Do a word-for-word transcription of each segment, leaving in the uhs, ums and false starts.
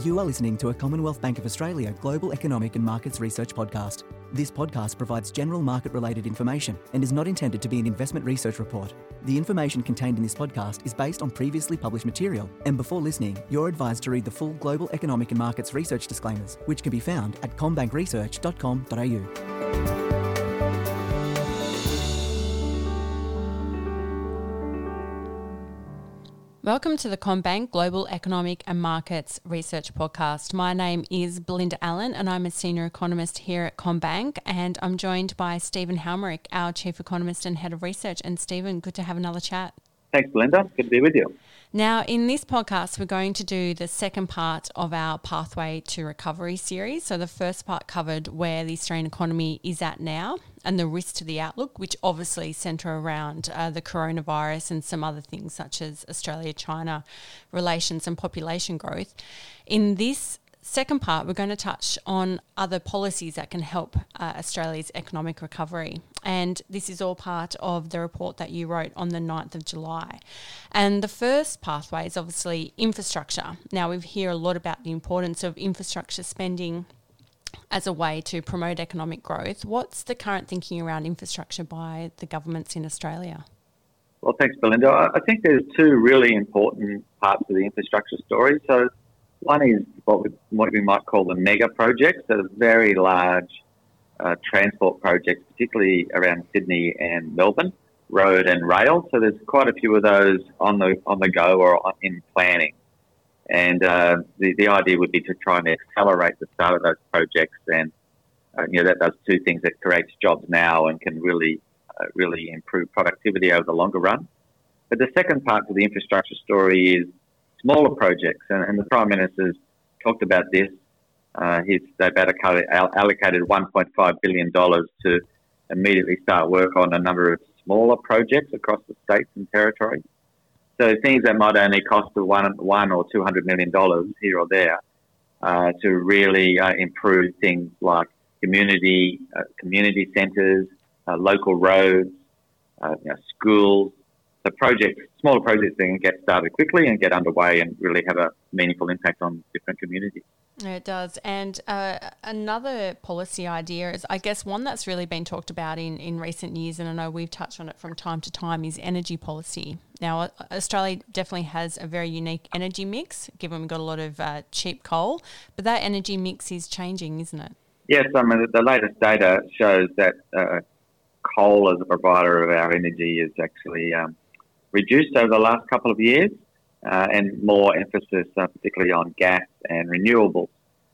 You are listening to a Commonwealth Bank of Australia Global Economic and Markets Research podcast. This podcast provides general market-related information and is not intended to be an investment research report. The information contained in this podcast is based on previously published material, and before listening, you're advised to read the full Global Economic and Markets Research disclaimers, which can be found at combank research dot com dot a u. Welcome to the CommBank Global Economic and Markets Research Podcast. My name is Belinda Allen and I'm a Senior Economist here at CommBank, and I'm joined by Stephen Halmerick, our Chief Economist and Head of Research. And Stephen, good to have another chat. Thanks, Belinda. Good to be with you. Now, in this podcast, we're going to do the second part of our Pathway to Recovery series. So the first part covered where the Australian economy is at now and the risks to the outlook, which obviously centre around uh, the coronavirus and some other things such as Australia-China relations and population growth. In this second part, we're going to touch on other policies that can help uh, Australia's economic recovery. And this is all part of the report that you wrote on the ninth of July. And the first pathway is obviously infrastructure. Now, we hear a lot about the importance of infrastructure spending as a way to promote economic growth. What's the current thinking around infrastructure by the governments in Australia? Well, thanks, Belinda. I think there's two really important parts of the infrastructure story. So one is what we, what we might call the mega projects, that are very large uh, transport projects, particularly around Sydney and Melbourne, road and rail. So there's quite a few of those on the on the go or on, in planning. And uh, the, the idea would be to try and accelerate the start of those projects, and uh, you know that does two things: that creates jobs now and can really uh, really improve productivity over the longer run. But the second part to the infrastructure story is smaller projects, and, and the Prime Minister's talked about this. Uh, he's, they've allocated one point five billion dollars to immediately start work on a number of smaller projects across the states and territories. So things that might only cost one, one or two hundred million dollars here or there, uh, to really uh, improve things like community uh, community centres, uh, local roads, uh, you know, schools. So projects, smaller projects that can get started quickly and get underway and really have a meaningful impact on different communities. It does. And uh, another policy idea is, I guess, one that's really been talked about in, in recent years, and I know we've touched on it from time to time, is energy policy. Now, Australia definitely has a very unique energy mix, given we've got a lot of uh, cheap coal, but that energy mix is changing, isn't it? Yes, I mean, the latest data shows that uh, coal as a provider of our energy is actually um, reduced over the last couple of years, uh, and more emphasis uh, particularly on gas and renewables.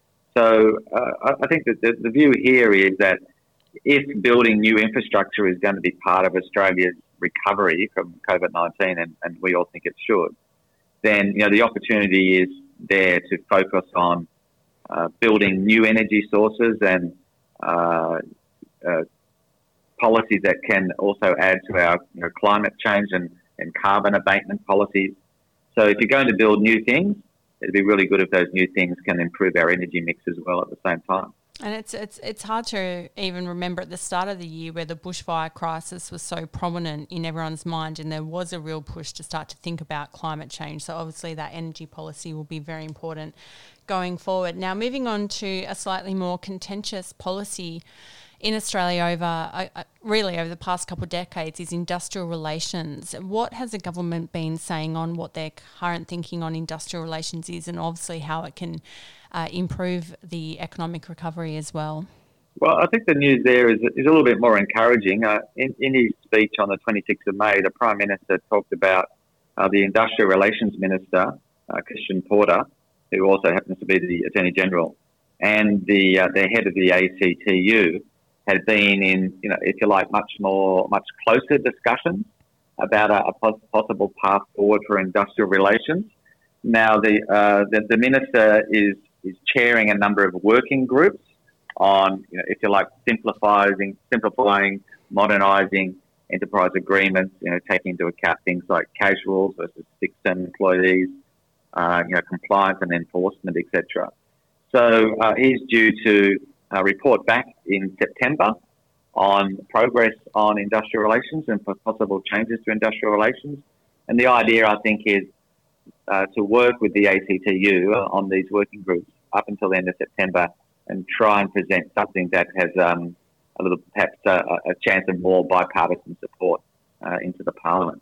So uh, I think that the, the view here is that if building new infrastructure is going to be part of Australia's recovery from COVID nineteen, and, and we all think it should, then you know the opportunity is there to focus on uh, building new energy sources and uh, uh, policies that can also add to our you know, climate change and and carbon abatement policies. So if you're going to build new things, it'd be really good if those new things can improve our energy mix as well at the same time. And it's it's it's hard to even remember at the start of the year where the bushfire crisis was so prominent in everyone's mind, and there was a real push to start to think about climate change. So obviously that energy policy will be very important going forward. Now, moving on to a slightly more contentious policy in Australia over, uh, really over the past couple of decades, is industrial relations. What has the government been saying on what their current thinking on industrial relations is, and obviously how it can uh, improve the economic recovery as well? Well, I think the news there is, is a little bit more encouraging. Uh, in, in his speech on the twenty-sixth of May, the Prime Minister talked about uh, the Industrial Relations Minister, uh, Christian Porter, who also happens to be the Attorney General, and the uh, the head of the A C T U, had been in, you know, if you like, much more, much closer discussions about a, a possible path forward for industrial relations. Now, the uh, the, the minister is is chairing a number of working groups on, you know, if you like, simplifying, simplifying, modernising enterprise agreements. You know, taking into account things like casuals versus fixed-term employees, uh, you know, compliance and enforcement, et cetera. So uh, he's due to Uh, report back in September on progress on industrial relations and for possible changes to industrial relations. And the idea, I think, is uh, to work with the A C T U on these working groups up until the end of September and try and present something that has um, a little, perhaps a, a chance of more bipartisan support uh, into the Parliament.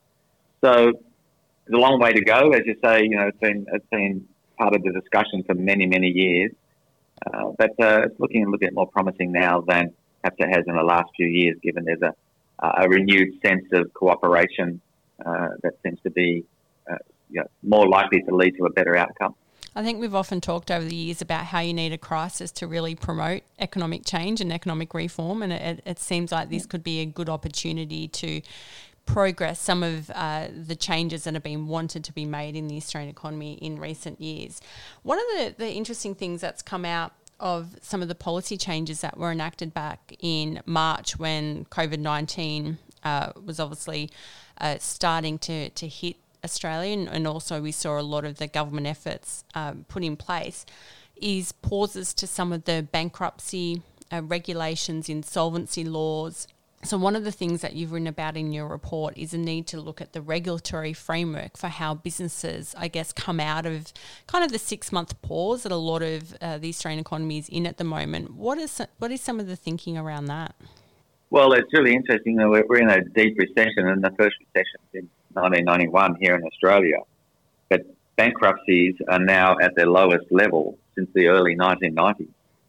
So there's a long way to go, as you say. You know, it's been it's been part of the discussion for many many years, uh, but uh, it's looking a little bit more promising now than perhaps it has in the last few years, given there's a a renewed sense of cooperation uh, that seems to be uh, you know, more likely to lead to a better outcome. I think we've often talked over the years about how you need a crisis to really promote economic change and economic reform, and it, it seems like this could be a good opportunity to progress some of uh, the changes that have been wanted to be made in the Australian economy in recent years. One of the, the interesting things that's come out of some of the policy changes that were enacted back in March when COVID nineteen uh, was obviously uh, starting to, to hit Australia, and, and also we saw a lot of the government efforts um, put in place, is pauses to some of the bankruptcy uh, regulations, insolvency laws. So one of the things that you've written about in your report is a need to look at the regulatory framework for how businesses, I guess, come out of kind of the six-month pause that a lot of uh, the Australian economy is in at the moment. What is what is some of the thinking around that? Well, it's really interesting. We're, we're in a deep recession, and the first recession since nineteen ninety-one here in Australia. But bankruptcies are now at their lowest level since the early nineteen nineties.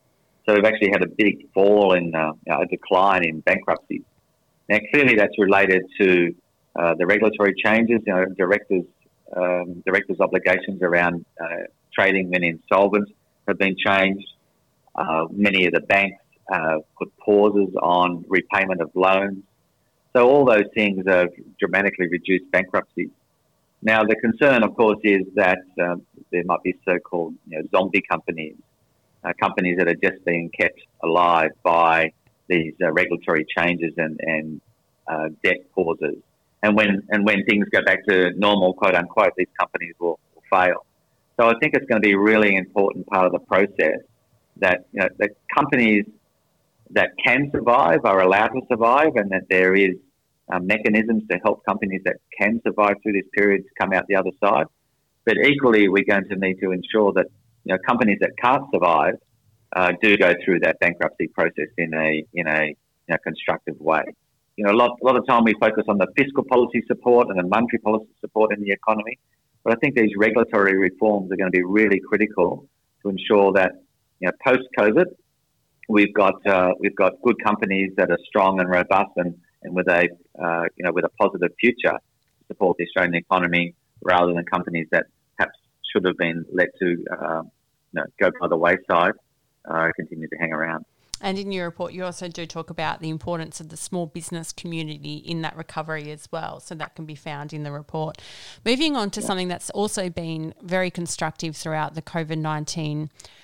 So we've actually had a big fall in uh, a decline in bankruptcies. Now, clearly that's related to uh, the regulatory changes. You know, directors, um, directors' obligations around uh, trading when insolvent have been changed. Uh, many of the banks uh, put pauses on repayment of loans. So all those things have dramatically reduced bankruptcies. Now, the concern, of course, is that um, there might be so-called you know, zombie companies. Uh, companies that are just being kept alive by these uh, regulatory changes and, and uh, debt pauses. And when and when things go back to normal, quote unquote, these companies will, will fail. So I think it's going to be a really important part of the process that you know the companies that can survive are allowed to survive, and that there is uh, mechanisms to help companies that can survive through this period to come out the other side. But equally, we're going to need to ensure that You know, companies that can't survive uh, do go through that bankruptcy process in a in a, in a constructive way. You know, a lot a lot of time we focus on the fiscal policy support and the monetary policy support in the economy, but I think these regulatory reforms are going to be really critical to ensure that you know post COVID we've got uh, we've got good companies that are strong and robust and, and with a uh, you know with a positive future to support the Australian economy, rather than companies that perhaps should have been let to uh, you know, go by the wayside, uh, continue to hang around. And in your report, you also do talk about the importance of the small business community in that recovery as well. So that can be found in the report. Moving on to yeah. something that's also been very constructive throughout the COVID nineteen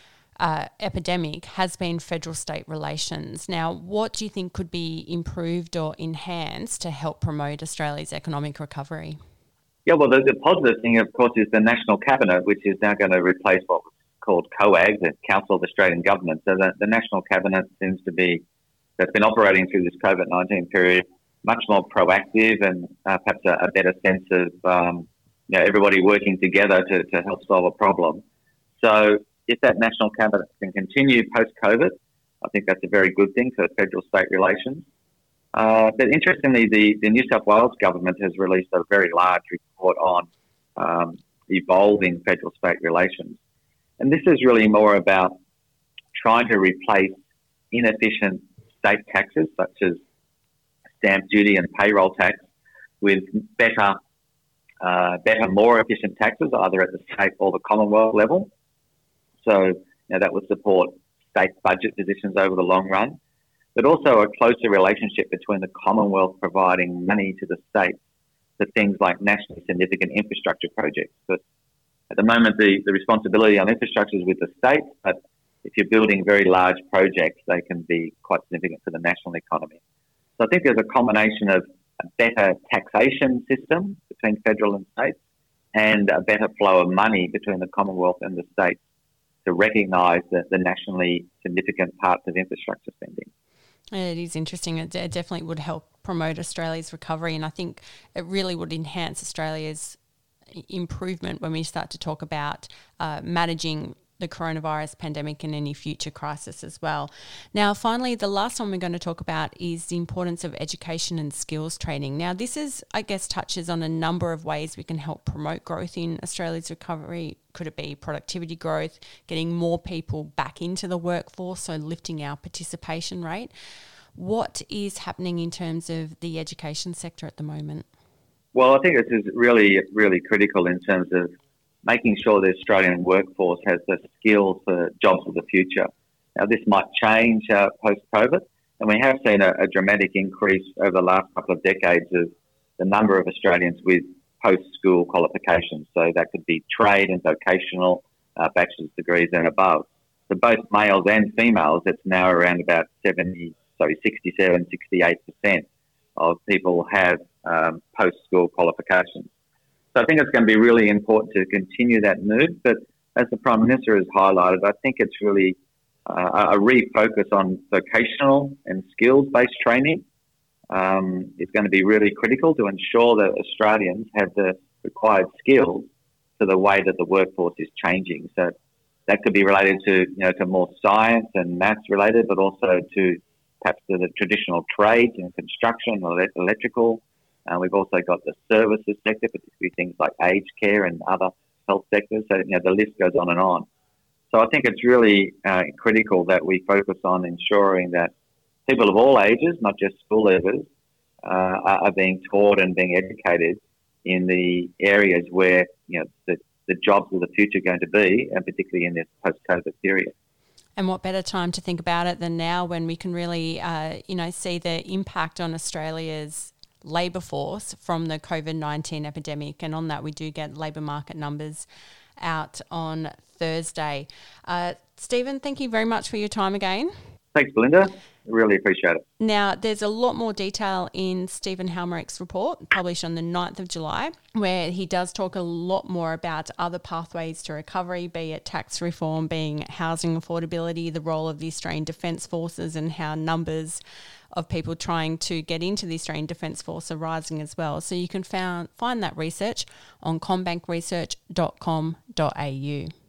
uh, epidemic has been federal-state relations. Now, what do you think could be improved or enhanced to help promote Australia's economic recovery? Yeah, well, the, the positive thing, of course, is the National Cabinet, which is now going to replace what was called COAG, the Council of Australian Governments. So the, the National Cabinet seems to be, that's been operating through this COVID nineteen period, much more proactive and uh, perhaps a, a better sense of um, you know, everybody working together to, to help solve a problem. So if that National Cabinet can continue post-COVID, I think that's a very good thing for federal-state relations. Uh, but interestingly, the, the New South Wales government has released a very large report on um, evolving federal-state relations. And this is really more about trying to replace inefficient state taxes, such as stamp duty and payroll tax, with better, uh, better, more efficient taxes, either at the state or the Commonwealth level. So you know, that would support state budget positions over the long run, but also a closer relationship between the Commonwealth providing money to the states for things like nationally significant infrastructure projects. But at the moment, the, the responsibility on infrastructure is with the states, but if you're building very large projects, they can be quite significant for the national economy. So I think there's a combination of a better taxation system between federal and states and a better flow of money between the Commonwealth and the states to recognise the, the nationally significant parts of infrastructure spending. It is interesting. It, it definitely would help promote Australia's recovery, and I think it really would enhance Australia's improvement when we start to talk about uh, managing the coronavirus pandemic and any future crisis as well. Now, finally, the last one we're going to talk about is the importance of education and skills training. Now, this is, I guess, touches on a number of ways we can help promote growth in Australia's recovery. Could it be productivity growth, getting more people back into the workforce, so lifting our participation rate? What is happening in terms of the education sector at the moment? Well, I think this is really, really critical in terms of making sure the Australian workforce has the skills for jobs of the future. Now, this might change uh, post-COVID, and we have seen a, a dramatic increase over the last couple of decades of the number of Australians with post-school qualifications. So that could be trade and vocational, uh, bachelor's degrees and above. For both males and females, it's now around about seventy, sorry, sixty-seven, sixty-eight percent of people have um, post-school qualifications. So I think it's going to be really important to continue that move. But as the Prime Minister has highlighted, I think it's really uh, a refocus on vocational and skills-based training um, is going to be really critical to ensure that Australians have the required skills to the way that the workforce is changing. So that could be related to, you know, to more science and maths related, but also to perhaps to the traditional trades in construction, electrical. Uh, we've also got the services sector, particularly things like aged care and other health sectors. So, you know, the list goes on and on. So I think it's really uh, critical that we focus on ensuring that people of all ages, not just school leavers, uh, are, are being taught and being educated in the areas where, you know, the, the jobs of the future are going to be, and particularly in this post-COVID period. And what better time to think about it than now, when we can really, uh, you know, see the impact on Australia's labour force from the COVID nineteen epidemic. And on that, we do get labour market numbers out on Thursday. Uh, Stephen, thank you very much for your time again. Thanks, Belinda. Really appreciate it. Now, there's a lot more detail in Stephen Halmerich's report, published on the ninth of July, where he does talk a lot more about other pathways to recovery, be it tax reform, being housing affordability, the role of the Australian Defence Forces, and how numbers of people trying to get into the Australian Defence Force are rising as well. So you can found, find that research on combank research dot com dot a u.